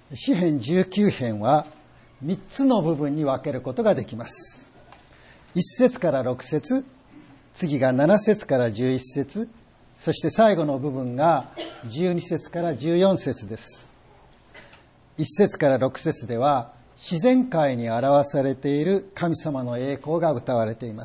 詩編19編は3つの部分に分けることができます。1節から6節、次が7節から11節、そして最後の部分が12節から14節です。1節から6節では自然界に表されている神様の栄光が歌われています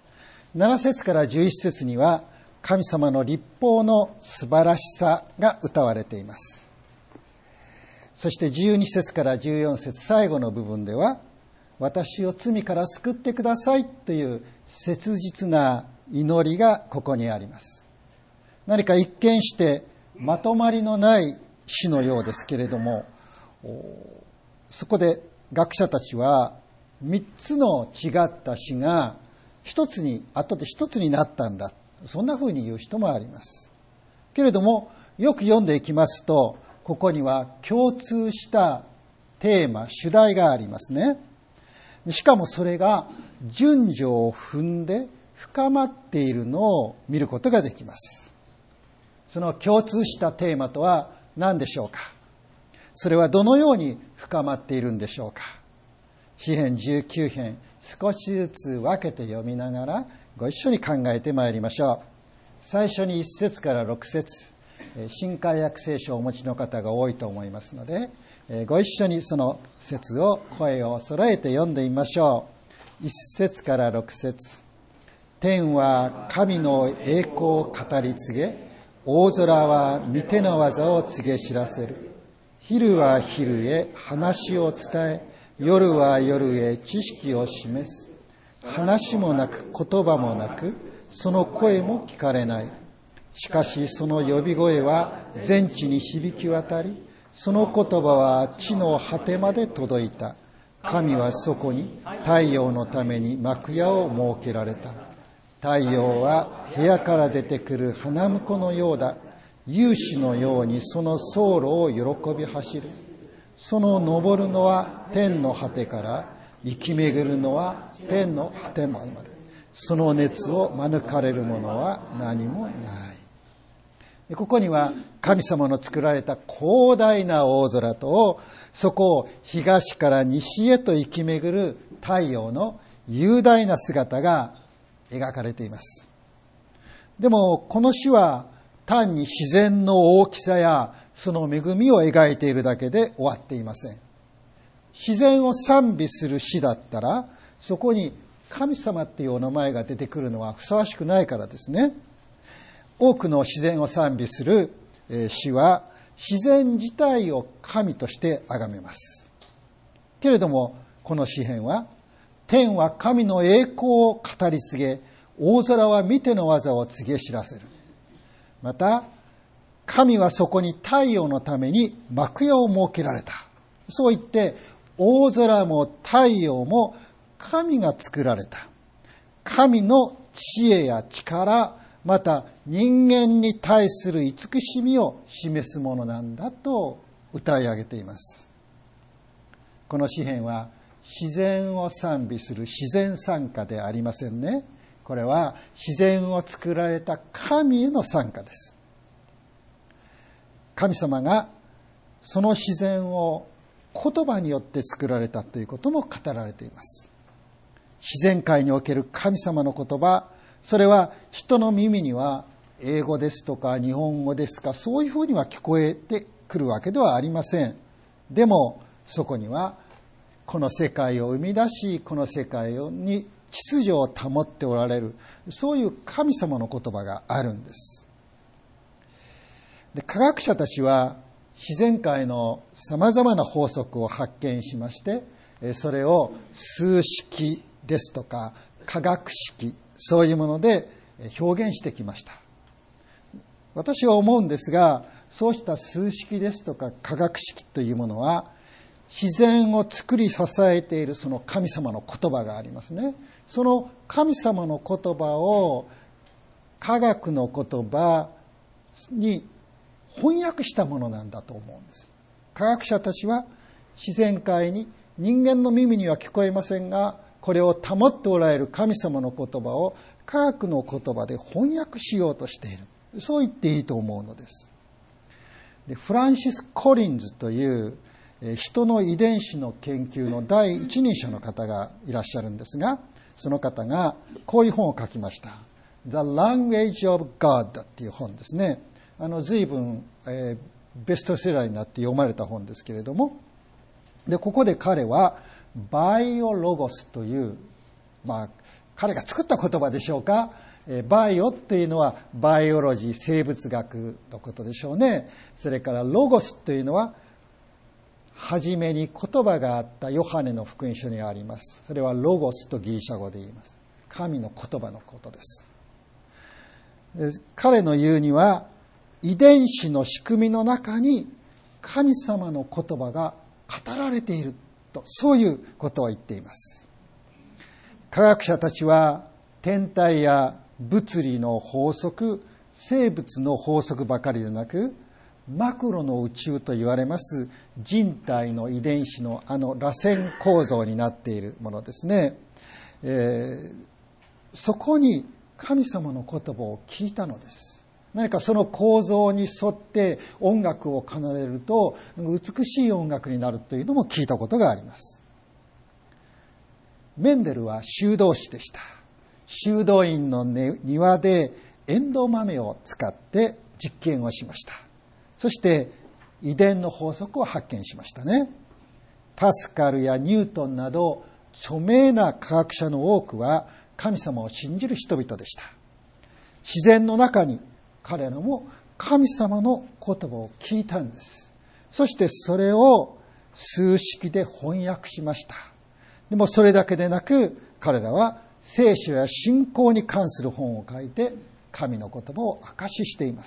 。7節から11節には神様の律法の素晴らしさが歌われています。そして12節から14節最後の部分では、私を罪から救ってくださいという切実な祈りがここにあります。何か一見してまとまりのない詩のようですけれども、そこで学者たちは3つの違った詩が後で一つになったんだ、そんな風に言う人もあります。けれどもよく読んでいきますと、ここには共通したテーマ、主題がありますね。しかもそれが順序を踏んで深まっているのを見ることができます。その共通したテーマとは何でしょうか。それはどのように深まっているんでしょうか。詩編19編、少しずつ分けて読みながらご一緒に考えてまいりましょう。最初に1節から6節、新海訳聖書をお持ちの方が多いと思いますので、ご一緒にその節を声を揃えて読んでみましょう。1節から6節。天は神の栄光を語り継げ、大空は御手の技を告げ知らせる。昼は昼へ話を伝え、夜は夜へ知識を示す。話もなく言葉もなく、その声も聞かれない。しかしその呼び声は全地に響き渡り、その言葉は地の果てまで届いた。神はそこに太陽のために幕屋を設けられた。太陽は部屋から出てくる花婿のようだ。勇士のようにその走路を喜び走る。その昇るのは天の果てから、生き巡るのは天の果てまで。その熱を免れるものは何もない。ここには神様の作られた広大な大空と、そこを東から西へと生き巡る太陽の雄大な姿が描かれています。でもこの詩は単に自然の大きさやその恵みを描いているだけで終わっていません。自然を賛美する詩だったら、そこに神様っていうお名前が出てくるのはふさわしくないからですね。多くの自然を賛美する詩は自然自体を神として崇めます。けれどもこの詩編は、天は神の栄光を語り継げ、大空は御手の技を告げ知らせる。また神はそこに太陽のために幕屋を設けられた。そう言って大空も太陽も神が作られた。神の知恵や力、また人間に対する慈しみを示すものなんだと歌い上げています。この詩編は自然を賛美する自然賛歌でありませんね。これは自然を作られた神への賛歌です。神様がその自然を言葉によって作られたということも語られています。自然界における神様の言葉、それは人の耳には英語ですとか日本語ですか、そういうふうには聞こえてくるわけではありません。でもそこにはこの世界を生み出し、この世界に秩序を保っておられる、そういう神様の言葉があるんです。で、科学者たちは自然界のさまざまな法則を発見しまして、それを数式ですとか化学式、そういうもので表現してきました。私は思うんですが、そうした数式ですとか化学式というものは、自然を作り支えているその神様の言葉がありますね。その神様の言葉を科学の言葉に翻訳したものなんだと思うんです。科学者たちは自然界に人間の耳には聞こえませんが、これを保っておられる神様の言葉を科学の言葉で翻訳しようとしている。そう言っていいと思うのです。で、フランシス・コリンズという人の遺伝子の研究の第一人者の方がいらっしゃるんですが、その方がこういう本を書きました。The Language of God っていう本ですね。随分、ベストセラーになって読まれた本ですけれども、でここで彼はバイオロゴスという、彼が作った言葉でしょうか。バイオっていうのはバイオロジー、生物学のことでしょうね。それからロゴスというのは初めに言葉があったヨハネの福音書にあります。それはロゴスとギリシャ語で言います。神の言葉のことです。彼の言うには、遺伝子の仕組みの中に神様の言葉が語られていると、そういうことを言っています。科学者たちは天体や物理の法則、生物の法則ばかりでなく、マクロの宇宙と言われます人体の遺伝子の螺旋構造になっているものですね。そこに神様の言葉を聞いたのです。何かその構造に沿って音楽を奏でると美しい音楽になるというのも聞いたことがあります。メンデルは修道士でした。修道院の庭でエンドウ豆を使って実験をしました。そして遺伝の法則を発見しましたね。パスカルやニュートンなど著名な科学者の多くは神様を信じる人々でした。自然の中に彼らも神様の言葉を聞いたんです。そしてそれを数式で翻訳しました。でもそれだけでなく、彼らは聖書や信仰に関する本を書いて神の言葉を証ししています。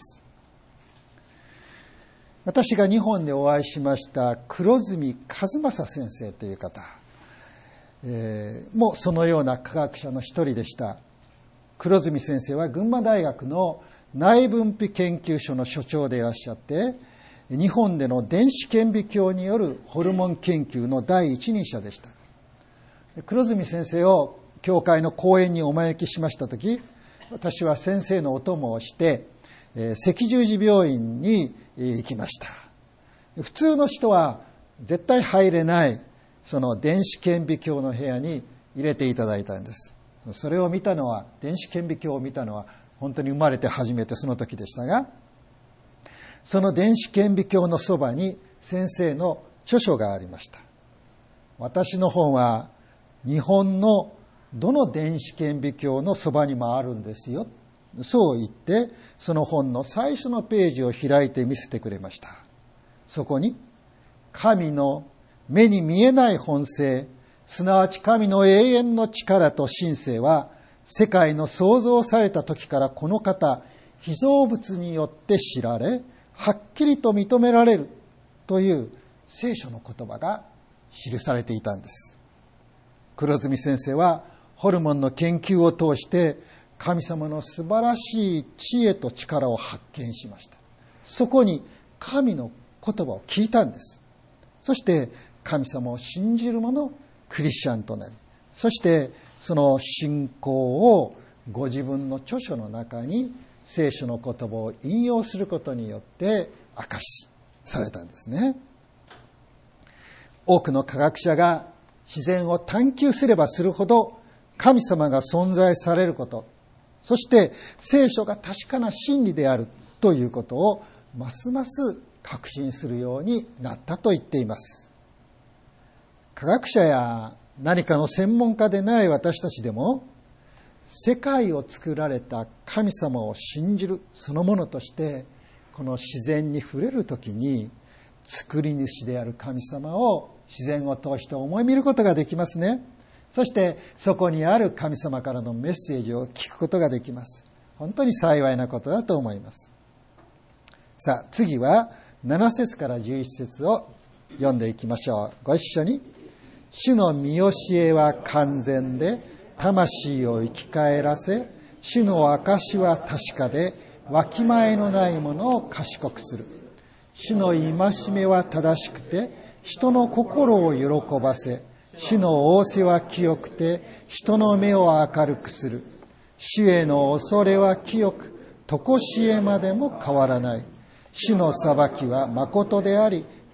私が日本でお会いしました黒住和正先生という方、もそのような科学者の一人でした。黒住先生は群馬大学の内分泌研究所の所長でいらっしゃって、日本での電子顕微鏡によるホルモン研究の第一人者でした。黒住先生を教会の講演にお招きしましたとき、私は先生のお供をして赤十字病院に行きました。普通の人は絶対入れないその電子顕微鏡の部屋に入れていただいたんです。それを見たのは、電子顕微鏡を見たのは本当に生まれて初めてその時でしたが、その電子顕微鏡のそばに先生の著書がありました。私の本は日本のどの電子顕微鏡のそばにもあるんですよ。そう言って、その本の最初のページを開いて見せてくれました。そこに、神の目に見えない本性、すなわち神の永遠の力と神性は、世界の創造された時からこの方、被造物によって知られ、はっきりと認められるという聖書の言葉が記されていたんです。黒住先生はホルモンの研究を通して神様の素晴らしい知恵と力を発見しました。そこに神の言葉を聞いたんです。そして神様を信じる者、クリスチャンとなり、そしてその信仰をご自分の著書の中に聖書の言葉を引用することによって証しされたんですね。多くの科学者が自然を探求すればするほど神様が存在されること、そして聖書が確かな真理であるということをますます確信するようになったと言っています。科学者や何かの専門家でない私たちでも、世界を作られた神様を信じるそのものとして、この自然に触れるときに作り主である神様を自然を通して思い見ることができますね。そしてそこにある神様からのメッセージを聞くことができます。本当に幸いなことだと思います。さあ次は7節から11節を読んでいきましょう。ご一緒に。主の見教えは完全で魂を生き返らせ、主の証は確かでわきまえのないものを賢くする。主の戒めは正しくて人の心を喜ばせ、主の仰せは清くて人の目を明るくする。主への恐れは清く、常しえまでも変わらない。主の裁きは誠であり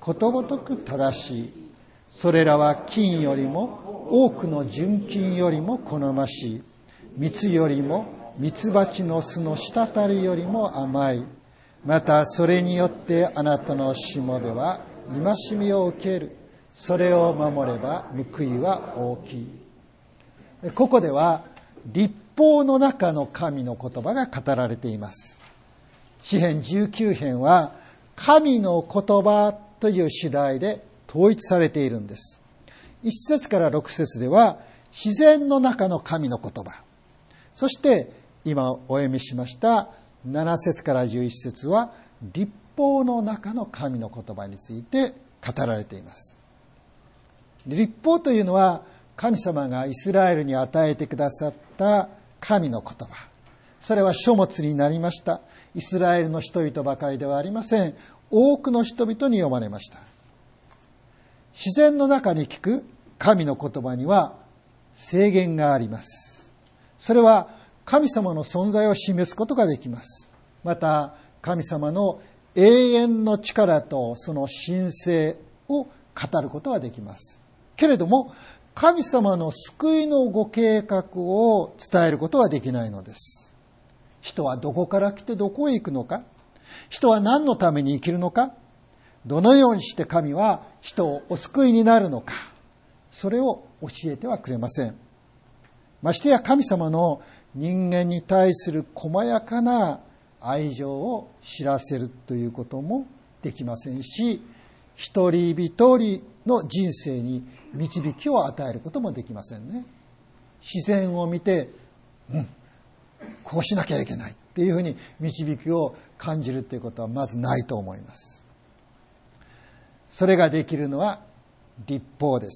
ことごとく正しい。それらは金よりも多くの純金よりも好ましい。蜜よりもミツバチの巣の滴りよりも甘い。またそれによってあなたのしもべは戒めを受ける。それを守れば報いは大きい。ここでは律法の中の神の言葉が語られています。詩編19編は神の言葉という主題で統一されているんです。1節から6節では自然の中の神の言葉、そして今お読みしました7節から11節は律法の中の神の言葉について語られています。律法というのは神様がイスラエルに与えてくださった神の言葉、それは書物になりました。イスラエルの人々ばかりではありません。多くの人々に読まれました。自然の中に聞く神の言葉には制限があります。それは神様の存在を示すことができます。また神様の永遠の力とその神性を語ることができます。けれども神様の救いのご計画を伝えることはできないのです。人はどこから来てどこへ行くのか、人は何のために生きるのか、どのようにして神は人をお救いになるのか、それを教えてはくれません。ましてや神様の人間に対する細やかな愛情を知らせるということもできませんし、一人一人の人生に導きを与えることもできませんね。自然を見て、こうしなきゃいけないっていうふうに導きを感じるということはまずないと思います。それができるのは律法です。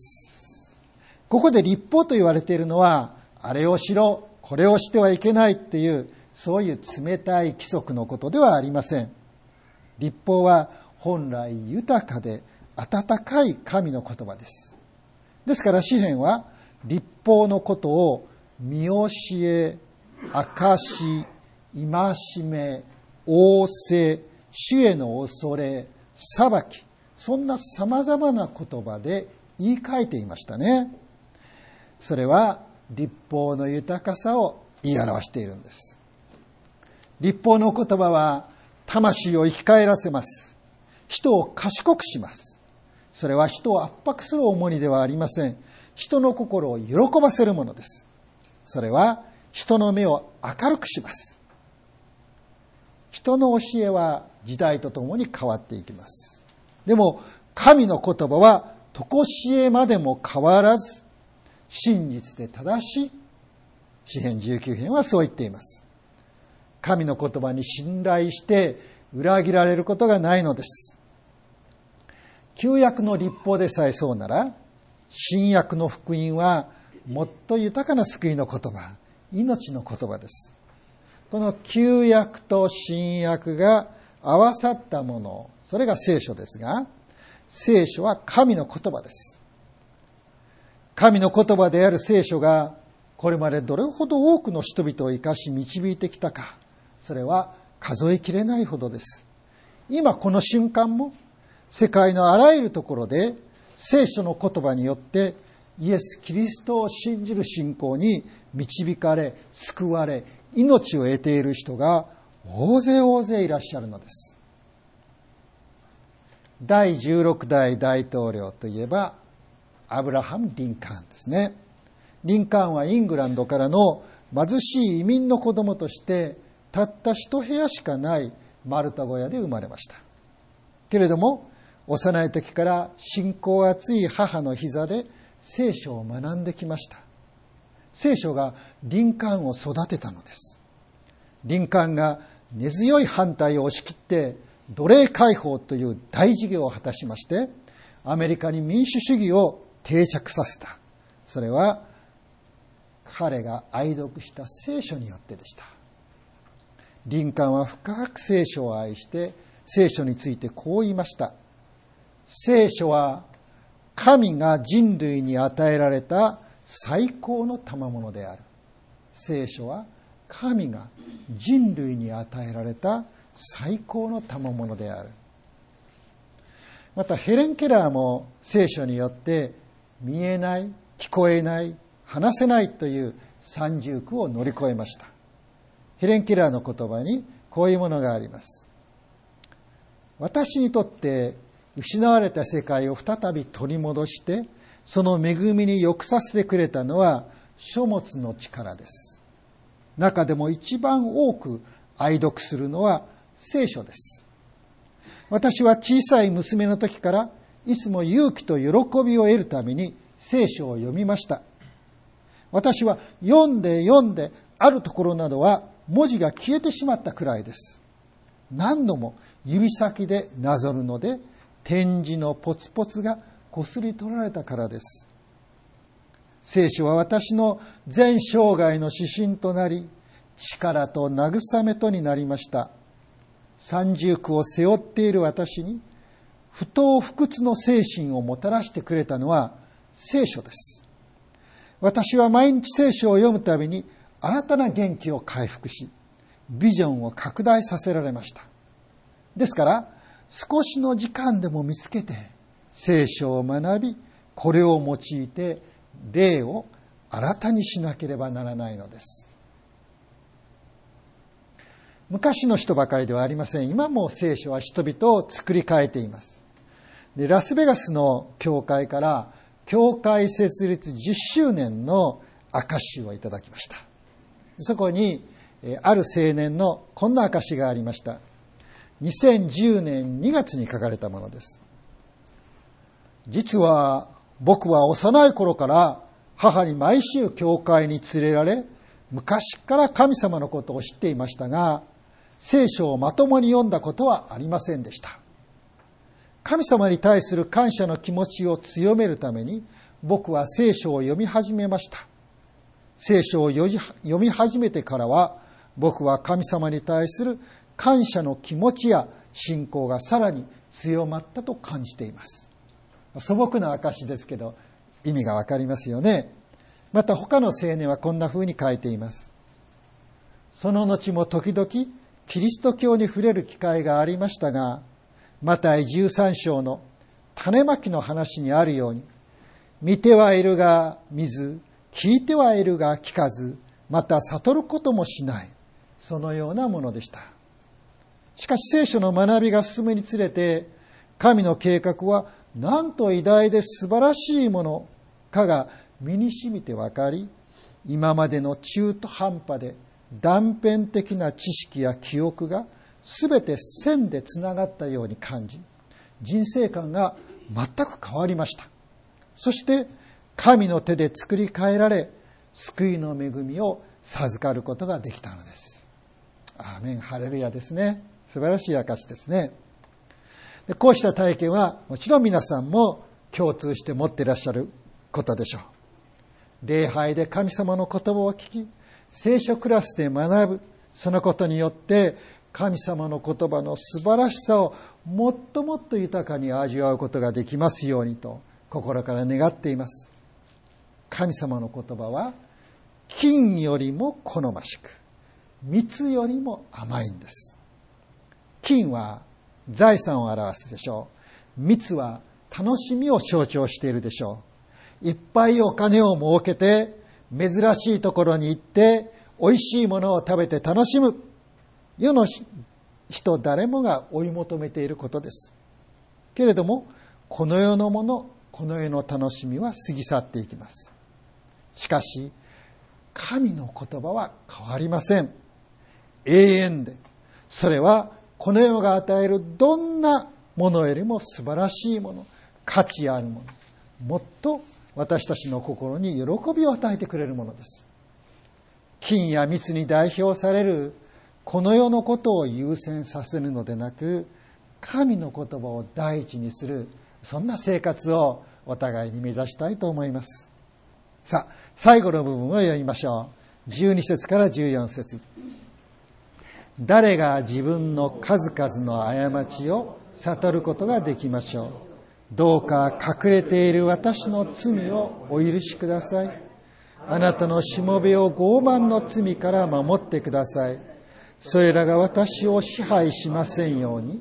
ここで律法と言われているのは、あれをしろ、これをしてはいけないっていう、そういう冷たい規則のことではありません。律法は本来豊かで温かい神の言葉です。ですから詩編は律法のことを見教え、証、戒め、仰せ、主への恐れ、裁き、そんな様々な言葉で言い換えていましたね。それは律法の豊かさを言い表しているんです。律法の言葉は魂を生き返らせます。人を賢くします。それは人を圧迫する重荷ではありません。人の心を喜ばせるものです。それは人の目を明るくします。人の教えは時代とともに変わっていきます。でも神の言葉は常しえまでも変わらず真実で正しい。詩編19編はそう言っています。神の言葉に信頼して裏切られることがないのです。旧約の律法でさえそうなら、新約の福音はもっと豊かな救いの言葉、命の言葉です。この旧約と新約が合わさったもの、それが聖書ですが、聖書は神の言葉です。神の言葉である聖書がこれまでどれほど多くの人々を生かし導いてきたか、それは数えきれないほどです。今この瞬間も世界のあらゆるところで聖書の言葉によってイエス・キリストを信じる信仰に導かれ、救われ、命を得ている人が大勢大勢いらっしゃるのです。第16代大統領といえばアブラハム・リンカーンですね。リンカーンはイングランドからの貧しい移民の子供としてたった一部屋しかない丸太小屋で生まれました。けれども幼い時から信仰厚い母の膝で聖書を学んできました。聖書がリンカーンを育てたのです。リンカーンが根強い反対を押し切って奴隷解放という大事業を果たしまして、アメリカに民主主義を定着させた。それは彼が愛読した聖書によってでした。リンカーンは深く聖書を愛して聖書についてこう言いました。聖書は神が人類に与えられた最高の賜物である。聖書は神が人類に与えられた最高の賜物である。 またヘレン・ケラーも聖書によって見えない、聞こえない、話せないという三重苦を乗り越えました。ヘレン・ケラーの言葉にこういうものがあります。私にとって失われた世界を再び取り戻してその恵みによくさせてくれたのは書物の力です。中でも一番多く愛読するのは聖書です。私は小さい娘の時からいつも勇気と喜びを得るために聖書を読みました。私は読んであるところなどは文字が消えてしまったくらいです。何度も指先でなぞるので点字のポツポツがこすり取られたからです。聖書は私の全生涯の指針となり、力と慰めとになりました。三重苦を背負っている私に不当不屈の精神をもたらしてくれたのは聖書です。私は毎日聖書を読むたびに新たな元気を回復し、ビジョンを拡大させられました。ですから少しの時間でも見つけて聖書を学び、これを用いて霊を新たにしなければならないのです。昔の人ばかりではありません。今も聖書は人々を作り変えています。で、ラスベガスの教会から教会設立10周年の証をいただきました。そこにある青年のこんな証がありました。2010年2月に書かれたものです。実は僕は幼い頃から母に毎週教会に連れられ、昔から神様のことを知っていましたが、聖書をまともに読んだことはありませんでした。神様に対する感謝の気持ちを強めるために僕は聖書を読み始めました。聖書を読み始めてからは僕は神様に対する感謝の気持ちや信仰がさらに強まったと感じています。素朴な証ですけど意味がわかりますよね。また他の青年はこんな風に書いています。その後も時々キリスト教に触れる機会がありましたが、マタイ13章の種まきの話にあるように、見てはいるが見ず、聞いてはいるが聞かず、また悟ることもしない、そのようなものでした。しかし聖書の学びが進むにつれて、神の計画はなんと偉大で素晴らしいものかが身に染みてわかり、今までの中途半端で断片的な知識や記憶がすべて線でつながったように感じ、人生観が全く変わりました。そして神の手で作り変えられ、救いの恵みを授かることができたのです。アーメン、ハレルヤですね。素晴らしい証ですね。で、こうした体験はもちろん皆さんも共通して持っていらっしゃることでしょう。礼拝で神様の言葉を聞き、聖書クラスで学ぶ、そのことによって神様の言葉の素晴らしさをもっともっと豊かに味わうことができますようにと心から願っています。神様の言葉は金よりも好ましく、蜜よりも甘いんです。金は財産を表すでしょう。蜜は楽しみを象徴しているでしょう。いっぱいお金を儲けて珍しいところに行って美味しいものを食べて楽しむ、世の人誰もが追い求めていることです。けれどもこの世のもの、この世の楽しみは過ぎ去っていきます。しかし神の言葉は変わりません。永遠で、それはこの世が与えるどんなものよりも素晴らしいもの、価値あるもの、もっと私たちの心に喜びを与えてくれるものです。金や蜜に代表されるこの世のことを優先させるのでなく、神の言葉を第一にする、そんな生活をお互いに目指したいと思います。さあ、最後の部分を読みましょう。12節から14節。誰が自分の数々の過ちを悟ることができましょう。どうか隠れている私の罪をお許しください。あなたのしもべを傲慢の罪から守ってください。それらが私を支配しませんように、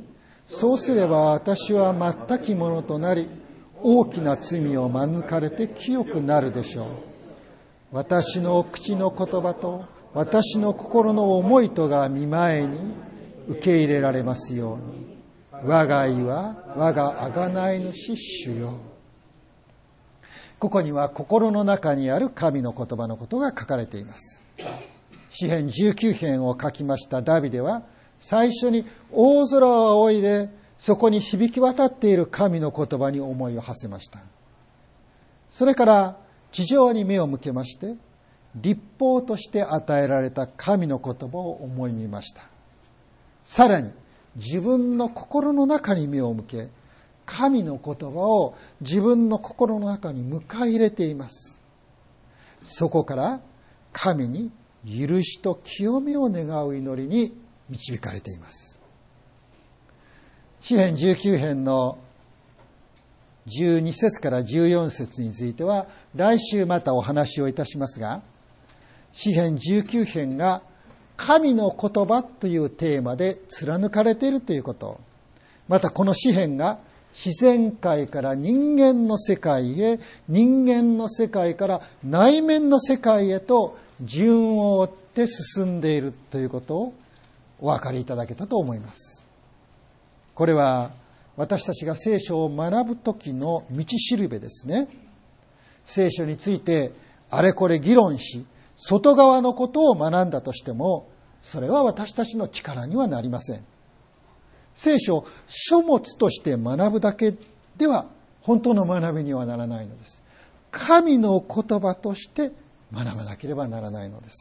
そうすれば私は全きものとなり、大きな罪を免れて清くなるでしょう。私の口の言葉と私の心の思いとが御前に受け入れられますように。我が意は我が贖い主主よ。ここには心の中にある神の言葉のことが書かれています。詩編19編を書きましたダビデは、最初に大空を仰いでそこに響き渡っている神の言葉に思いを馳せました。それから地上に目を向けまして、律法として与えられた神の言葉を思い見ました。さらに自分の心の中に目を向け、神の言葉を自分の心の中に迎え入れています。そこから神に許しと清めを願う祈りに導かれています。詩編19編の12節から14節については来週またお話をいたしますが、詩編19編が神の言葉というテーマで貫かれているということ、またこの詩編が自然界から人間の世界へ、人間の世界から内面の世界へと順を追って進んでいるということをお分かりいただけたと思います。これは私たちが聖書を学ぶ時の道しるべですね。聖書についてあれこれ議論し、外側のことを学んだとしても、それは私たちの力にはなりません。聖書を書物として学ぶだけでは本当の学びにはならないのです。神の言葉として学ばなければならないのです。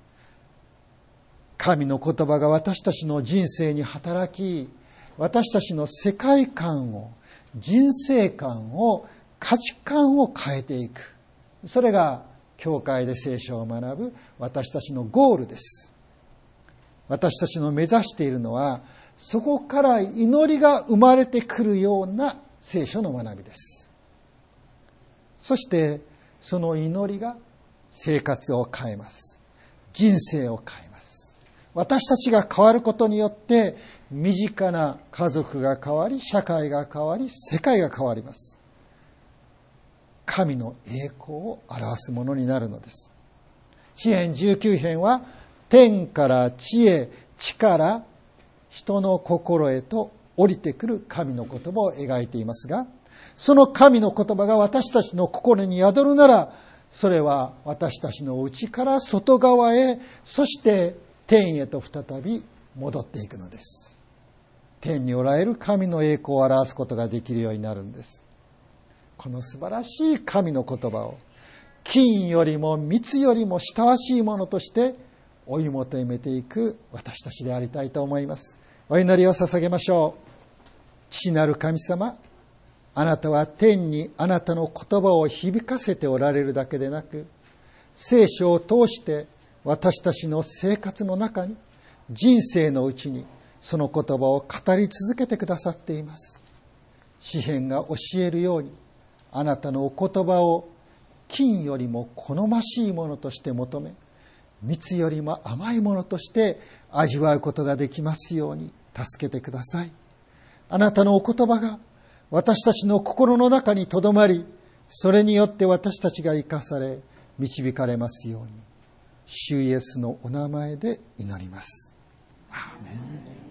神の言葉が私たちの人生に働き、私たちの世界観を、人生観を、価値観を変えていく。それが教会で聖書を学ぶ私たちのゴールです。私たちの目指しているのは、そこから祈りが生まれてくるような聖書の学びです。そしてその祈りが生活を変えます。人生を変えます。私たちが変わることによって身近な家族が変わり、社会が変わり、世界が変わります。神の栄光を表すものになるのです。詩編19編は天から地へ、地から人の心へと降りてくる神の言葉を描いていますが、その神の言葉が私たちの心に宿るなら、それは私たちの内から外側へ、そして天へと再び戻っていくのです。天におられる神の栄光を表すことができるようになるんです。この素晴らしい神の言葉を金よりも蜜よりも親しいものとして追い求めていく私たちでありたいと思います。お祈りを捧げましょう。父なる神様、あなたは天にあなたの言葉を響かせておられるだけでなく、聖書を通して私たちの生活の中に、人生のうちにその言葉を語り続けてくださっています。詩編が教えるように、あなたのお言葉を金よりも好ましいものとして求め、蜜よりも甘いものとして味わうことができますように助けてください。あなたのお言葉が私たちの心の中にとどまり、それによって私たちが生かされ導かれますように、主イエスのお名前で祈ります。アーメン。